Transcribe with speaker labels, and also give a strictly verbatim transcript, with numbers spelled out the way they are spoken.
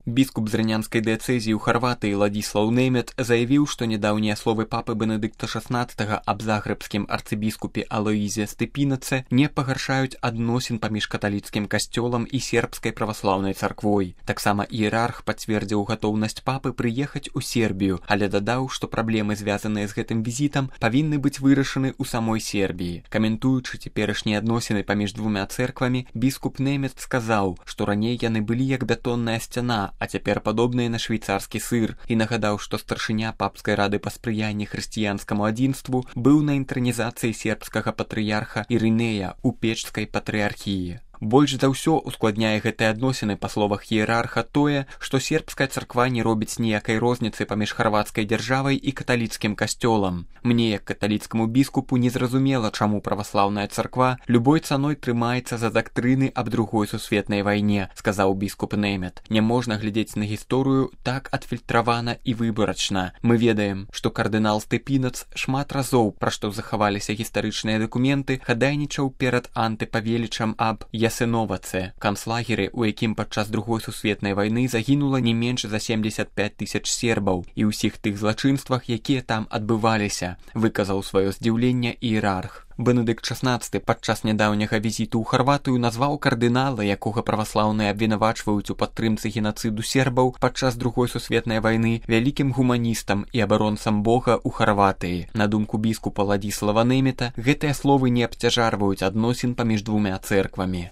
Speaker 1: Біскуп зрынянскай дыяцэзіі ў Харватыі Ладзіслаў Нэмет заявіў, што нядаўнія словы папы Бенедыкта шаснаццатага аб загрэбскім арцыбіскупе Алоізе Степінаце не пагаршаюць адносін паміж каталіцкім касцёлам і сербскай праваслаўнай царквой. Таксама іерарх пацвердзіў гатоўнасць папы прыехаць у Сербію, але дадаў, што праблемы, звязаныя з гэтым візітам, павінны быць вырашаны ў самой Сербіі. Каментуючы цяперашнія адносіны паміж двума цэрквамі, біскуп Нэмет сказаў, што раней яны былі як бетонная сцяна, а цяпер падобныя на швейцарскі сыр, і нагадаў, што старшыня папскай рады па спрыянні хрысціянскаму адзінству быў на інтранізацыі сербскага патрыярха Ірынея ў Печскай патрыархіі. Больш за ўсё ускладняе гэтыя адносіны, па словах іерарха, тое, што сербская царква не робіць ніякай розніцы паміж харвацкай дзяржавай і каталіцкім касцёлам. Мне, як каталіцкаму біскупу, незразумела, чаму праваслаўная царква любой цаной трымаецца за дактрыны аб другой сусветнай вайне, сказаў біскуп Нэмет. Не можна глядзець на гісторыю так адфільтравана і выбарачна. Мы ведаем, што кардынал Степінац шмат разоў, пра што захаваліся гістарычныя дакументы, хадайнічаў перад антыпавелічам аб Ясеноваце, канцлагеры, у якім падчас другой сусветнай вайны загінула не менш за семдзесят пяць тысяч сербаў, і ўсіх тых злачынствах, якія там адбываліся, выказаў сваё здзіўленне іерарх. Бенедыкт шаснаццаты падчас нядаўняга візіту ў Харватыю назваў кардынала, якога праваслаўныя абвінавачваюць у падтрымцы генацыду сербаў падчас другой сусветнай вайны, вялікім гуманістам і абаронцам Бога ў Харватыі. На думку біскупа Ладзіслава Нэмета, гэтыя словы не абцяжарваюць адносін паміж двума цэрквамі.